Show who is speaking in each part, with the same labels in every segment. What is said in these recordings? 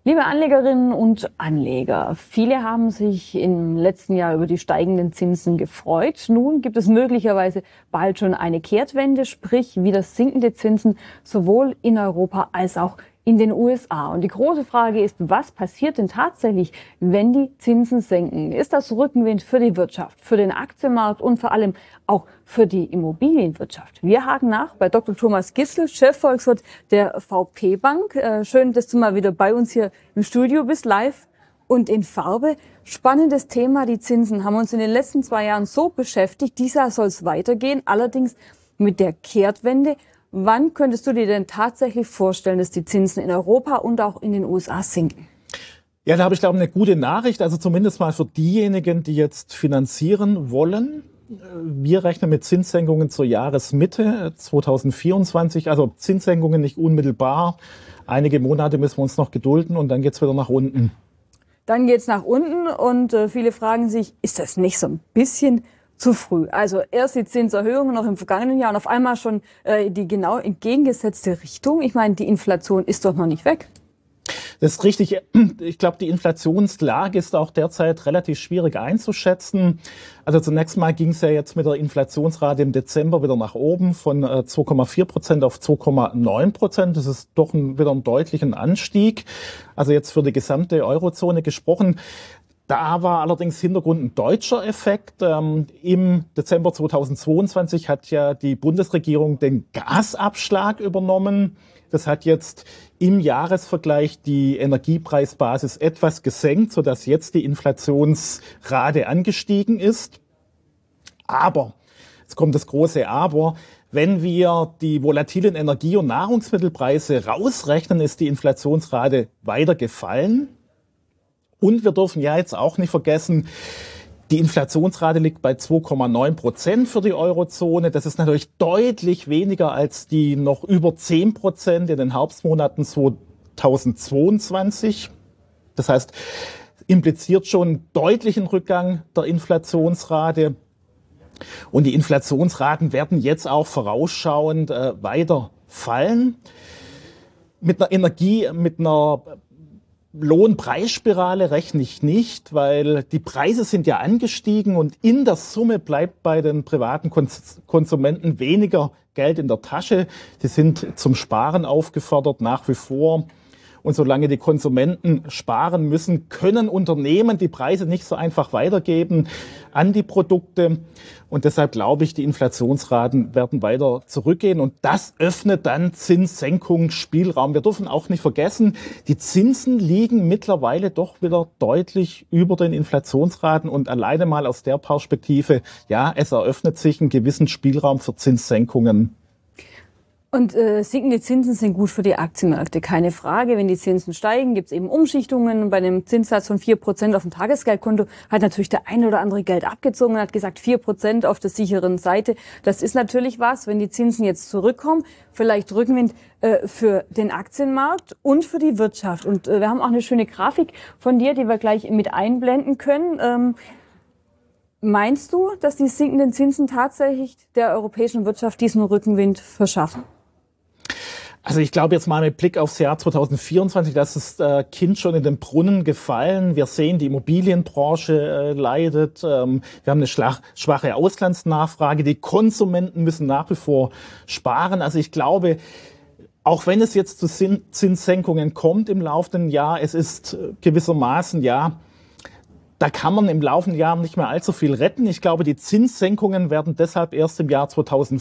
Speaker 1: Liebe Anlegerinnen und Anleger, viele haben sich im letzten Jahr über die steigenden Zinsen gefreut. Nun gibt es möglicherweise bald schon eine Kehrtwende, sprich wieder sinkende Zinsen sowohl in Europa als auch in den USA. Und die große Frage ist, was passiert denn tatsächlich, wenn die Zinsen senken? Ist das Rückenwind für die Wirtschaft, für den Aktienmarkt und vor allem auch für die Immobilienwirtschaft? Wir haken nach bei Dr. Thomas Gistel, Chefvolkswirt der VP Bank. Schön, dass du mal wieder bei uns hier im Studio bist, live und in Farbe. Spannendes Thema, die Zinsen haben uns in den letzten 2 Jahren so beschäftigt. Dieses Jahr soll es weitergehen, allerdings mit der Kehrtwende. Wann könntest du dir denn tatsächlich vorstellen, dass die Zinsen in Europa und auch in den USA sinken?
Speaker 2: Ja, da habe ich, glaube ich, eine gute Nachricht. Also zumindest mal für diejenigen, die jetzt finanzieren wollen. Wir rechnen mit Zinssenkungen zur Jahresmitte 2024. Also Zinssenkungen nicht unmittelbar. Einige Monate müssen wir uns noch gedulden und dann geht's wieder nach unten.
Speaker 1: Dann geht's nach unten und viele fragen sich, ist das nicht so ein bisschen zu früh? Also erst die Zinserhöhungen noch im vergangenen Jahr und auf einmal schon die genau entgegengesetzte Richtung. Ich meine, die Inflation ist doch noch nicht weg.
Speaker 2: Das ist richtig. Ich glaube, die Inflationslage ist auch derzeit relativ schwierig einzuschätzen. Also zunächst mal ging es ja jetzt mit der Inflationsrate im Dezember wieder nach oben von 2,4% auf 2,9%. Das ist doch wieder ein deutlichen Anstieg. Also jetzt für die gesamte Eurozone gesprochen. Da war allerdings Hintergrund ein deutscher Effekt. Im Dezember 2022 hat ja die Bundesregierung den Gasabschlag übernommen. Das hat jetzt im Jahresvergleich die Energiepreisbasis etwas gesenkt, sodass jetzt die Inflationsrate angestiegen ist. Aber, jetzt kommt das große Aber, wenn wir die volatilen Energie- und Nahrungsmittelpreise rausrechnen, ist die Inflationsrate weiter gefallen. Und wir dürfen ja jetzt auch nicht vergessen, die Inflationsrate liegt bei 2,9% für die Eurozone. Das ist natürlich deutlich weniger als die noch über 10% in den Herbstmonaten 2022. Das heißt, impliziert schon einen deutlichen Rückgang der Inflationsrate. Und die Inflationsraten werden jetzt auch vorausschauend weiter fallen. Mit einer Lohnpreisspirale rechne ich nicht, weil die Preise sind ja angestiegen und in der Summe bleibt bei den privaten Konsumenten weniger Geld in der Tasche. Sie sind zum Sparen aufgefordert nach wie vor. Und solange die Konsumenten sparen müssen, können Unternehmen die Preise nicht so einfach weitergeben an die Produkte. Und deshalb glaube ich, die Inflationsraten werden weiter zurückgehen. Und das öffnet dann Zinssenkungsspielraum. Wir dürfen auch nicht vergessen, die Zinsen liegen mittlerweile doch wieder deutlich über den Inflationsraten. Und alleine mal aus der Perspektive, ja, es eröffnet sich einen gewissen Spielraum für Zinssenkungen.
Speaker 1: Und sinkende Zinsen sind gut für die Aktienmärkte, keine Frage. Wenn die Zinsen steigen, gibt es eben Umschichtungen. Bei einem Zinssatz von 4% auf dem Tagesgeldkonto hat natürlich der eine oder andere Geld abgezogen und hat gesagt, 4% auf der sicheren Seite. Das ist natürlich was, wenn die Zinsen jetzt zurückkommen, vielleicht Rückenwind für den Aktienmarkt und für die Wirtschaft. Und wir haben auch eine schöne Grafik von dir, die wir gleich mit einblenden können. Meinst du, dass die sinkenden Zinsen tatsächlich der europäischen Wirtschaft diesen Rückenwind verschaffen?
Speaker 2: Also ich glaube jetzt mal mit Blick aufs Jahr 2024, dass das Kind schon in den Brunnen gefallen. Wir sehen, die Immobilienbranche leidet. Wir haben eine schwache Auslandsnachfrage. Die Konsumenten müssen nach wie vor sparen. Also ich glaube, auch wenn es jetzt zu Zinssenkungen kommt im laufenden Jahr, es ist gewissermaßen, ja, da kann man im laufenden Jahr nicht mehr allzu viel retten. Ich glaube, die Zinssenkungen werden deshalb erst im Jahr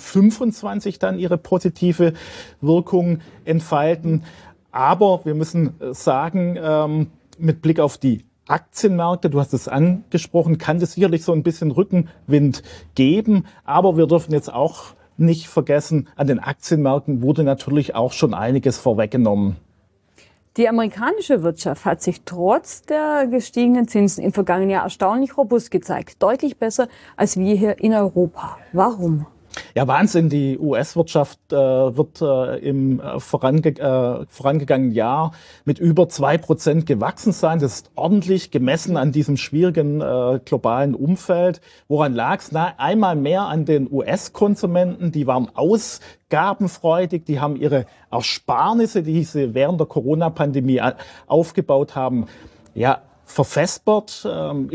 Speaker 2: 2025 dann ihre positive Wirkung entfalten. Aber wir müssen sagen, mit Blick auf die Aktienmärkte, du hast es angesprochen, kann das sicherlich so ein bisschen Rückenwind geben. Aber wir dürfen jetzt auch nicht vergessen, an den Aktienmärkten wurde natürlich auch schon einiges vorweggenommen.
Speaker 1: Die amerikanische Wirtschaft hat sich trotz der gestiegenen Zinsen im vergangenen Jahr erstaunlich robust gezeigt. Deutlich besser als wir hier in Europa. Warum?
Speaker 2: Ja, Wahnsinn. Die US-Wirtschaft wird im vorangegangenen Jahr mit über 2% gewachsen sein. Das ist ordentlich gemessen an diesem schwierigen globalen Umfeld. Woran lag es? Einmal mehr an den US-Konsumenten. Die waren ausgabenfreudig. Die haben ihre Ersparnisse, die sie während der Corona-Pandemie aufgebaut haben, ja, verfespert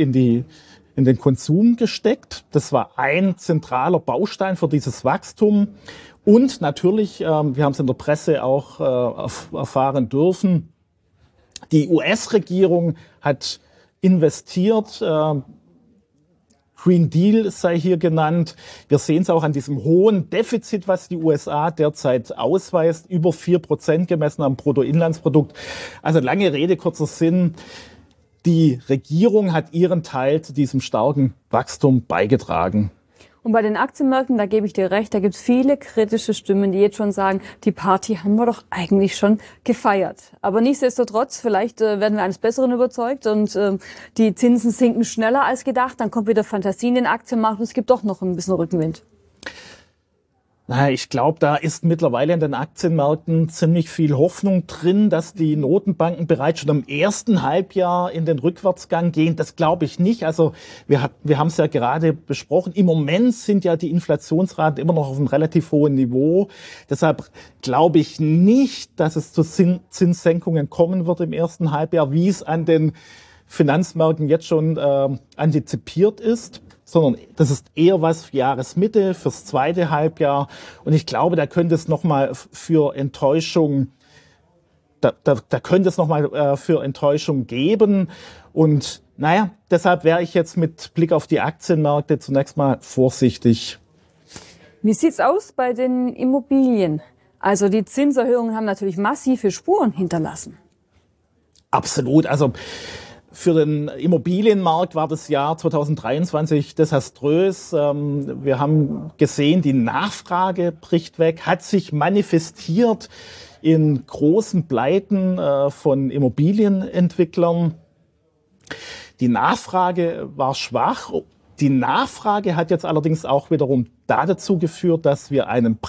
Speaker 2: in den Konsum gesteckt. Das war ein zentraler Baustein für dieses Wachstum. Und natürlich, wir haben es in der Presse auch erfahren dürfen, die US-Regierung hat investiert, Green Deal sei hier genannt. Wir sehen es auch an diesem hohen Defizit, was die USA derzeit ausweist, über 4% gemessen am Bruttoinlandsprodukt. Also lange Rede, kurzer Sinn. Die Regierung hat ihren Teil zu diesem starken Wachstum beigetragen.
Speaker 1: Und bei den Aktienmärkten, da gebe ich dir recht, da gibt es viele kritische Stimmen, die jetzt schon sagen, die Party haben wir doch eigentlich schon gefeiert. Aber nichtsdestotrotz, vielleicht werden wir eines Besseren überzeugt und die Zinsen sinken schneller als gedacht. Dann kommt wieder Fantasie in den Aktienmarkt und es gibt doch noch ein bisschen Rückenwind.
Speaker 2: Naja, ich glaube, da ist mittlerweile in den Aktienmärkten ziemlich viel Hoffnung drin, dass die Notenbanken bereits schon im ersten Halbjahr in den Rückwärtsgang gehen. Das glaube ich nicht. Also wir haben es ja gerade besprochen. Im Moment sind ja die Inflationsraten immer noch auf einem relativ hohen Niveau. Deshalb glaube ich nicht, dass es zu Zinssenkungen kommen wird im ersten Halbjahr, wie es an den Finanzmärkten jetzt schon antizipiert ist, sondern das ist eher was für Jahresmitte, fürs zweite Halbjahr. Und ich glaube, da könnte es nochmal für Enttäuschung, da könnte es nochmal für Enttäuschung geben. Und naja, deshalb wäre ich jetzt mit Blick auf die Aktienmärkte zunächst mal vorsichtig.
Speaker 1: Wie sieht's aus bei den Immobilien? Also die Zinserhöhungen haben natürlich massive Spuren hinterlassen.
Speaker 2: Absolut. Also für den Immobilienmarkt war das Jahr 2023 desaströs. Wir haben gesehen, die Nachfrage bricht weg, hat sich manifestiert in großen Pleiten von Immobilienentwicklern. Die Nachfrage war schwach. Die Nachfrage hat jetzt allerdings auch wiederum dazu geführt, dass wir einen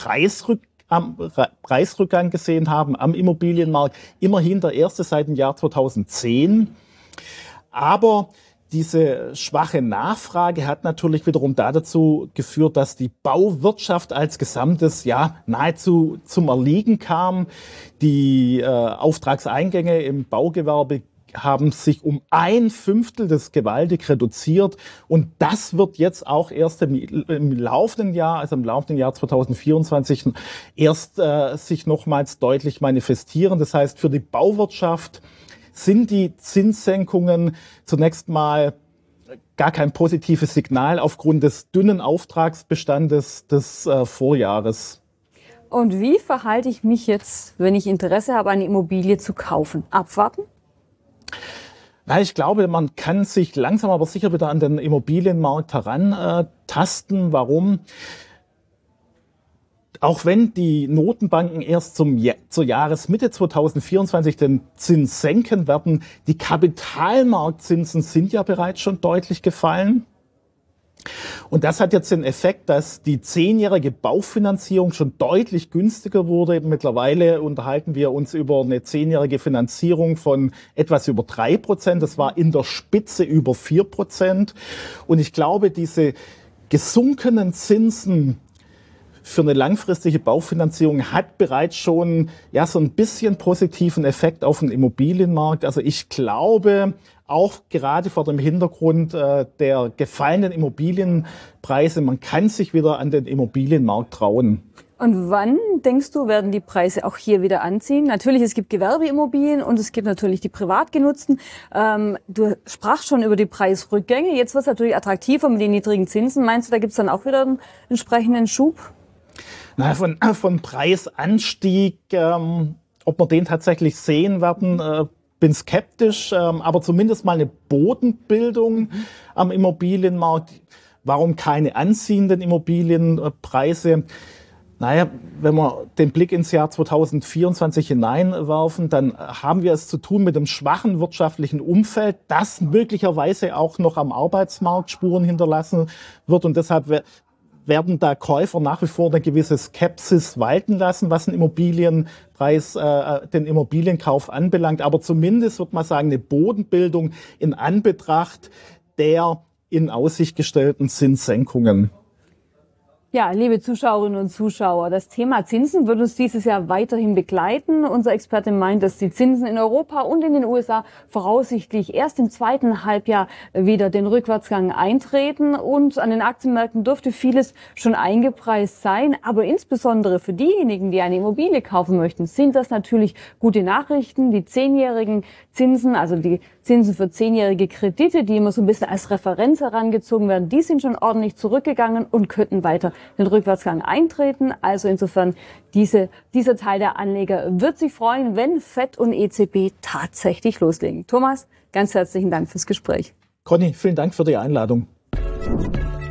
Speaker 2: Preisrückgang gesehen haben am Immobilienmarkt. Immerhin der erste seit dem Jahr 2010. Aber diese schwache Nachfrage hat natürlich wiederum dazu geführt, dass die Bauwirtschaft als Gesamtes ja nahezu zum Erliegen kam. Die Auftragseingänge im Baugewerbe haben sich um 1/5 des gewaltig reduziert. Und das wird jetzt auch erst im laufenden Jahr, also im laufenden Jahr 2024, erst sich nochmals deutlich manifestieren. Das heißt, für die Bauwirtschaft sind die Zinssenkungen zunächst mal gar kein positives Signal aufgrund des dünnen Auftragsbestandes des Vorjahres.
Speaker 1: Und wie verhalte ich mich jetzt, wenn ich Interesse habe, eine Immobilie zu kaufen? Abwarten?
Speaker 2: Na, ich glaube, man kann sich langsam aber sicher wieder an den Immobilienmarkt herantasten. Warum? Auch wenn die Notenbanken erst zur Jahresmitte 2024 den Zins senken werden, die Kapitalmarktzinsen sind ja bereits schon deutlich gefallen. Und das hat jetzt den Effekt, dass die 10-jährige Baufinanzierung schon deutlich günstiger wurde. Mittlerweile unterhalten wir uns über eine 10-jährige Finanzierung von etwas über 3%. Das war in der Spitze über 4%. Und ich glaube, diese gesunkenen Zinsen für eine langfristige Baufinanzierung hat bereits schon ja so ein bisschen positiven Effekt auf den Immobilienmarkt. Also ich glaube, auch gerade vor dem Hintergrund der gefallenen Immobilienpreise, man kann sich wieder an den Immobilienmarkt trauen.
Speaker 1: Und wann, denkst du, werden die Preise auch hier wieder anziehen? Natürlich, es gibt Gewerbeimmobilien und es gibt natürlich die privat genutzten. Du sprachst schon über die Preisrückgänge. Jetzt wird es natürlich attraktiver mit den niedrigen Zinsen. Meinst du, da gibt es dann auch wieder einen entsprechenden Schub?
Speaker 2: Na, von Preisanstieg, ob wir den tatsächlich sehen werden, bin skeptisch, aber zumindest mal eine Bodenbildung am Immobilienmarkt. Warum keine anziehenden Immobilienpreise? Naja, wenn wir den Blick ins Jahr 2024 hineinwerfen, dann haben wir es zu tun mit einem schwachen wirtschaftlichen Umfeld, das möglicherweise auch noch am Arbeitsmarkt Spuren hinterlassen wird. Und deshalb werden da Käufer nach wie vor eine gewisse Skepsis walten lassen, was den Immobilienpreis, den Immobilienkauf anbelangt. Aber zumindest wird man sagen, eine Bodenbildung in Anbetracht der in Aussicht gestellten Zinssenkungen.
Speaker 1: Ja, liebe Zuschauerinnen und Zuschauer, das Thema Zinsen wird uns dieses Jahr weiterhin begleiten. Unser Experte meint, dass die Zinsen in Europa und in den USA voraussichtlich erst im zweiten Halbjahr wieder den Rückwärtsgang eintreten. Und an den Aktienmärkten dürfte vieles schon eingepreist sein. Aber insbesondere für diejenigen, die eine Immobilie kaufen möchten, sind das natürlich gute Nachrichten. Die 10-jährigen Zinsen, also die Zinsen für 10-jährige Kredite, die immer so ein bisschen als Referenz herangezogen werden, die sind schon ordentlich zurückgegangen und könnten weiter den Rückwärtsgang eintreten. Also insofern, dieser Teil der Anleger wird sich freuen, wenn FED und EZB tatsächlich loslegen. Thomas, ganz herzlichen Dank fürs Gespräch.
Speaker 2: Conny, vielen Dank für die Einladung.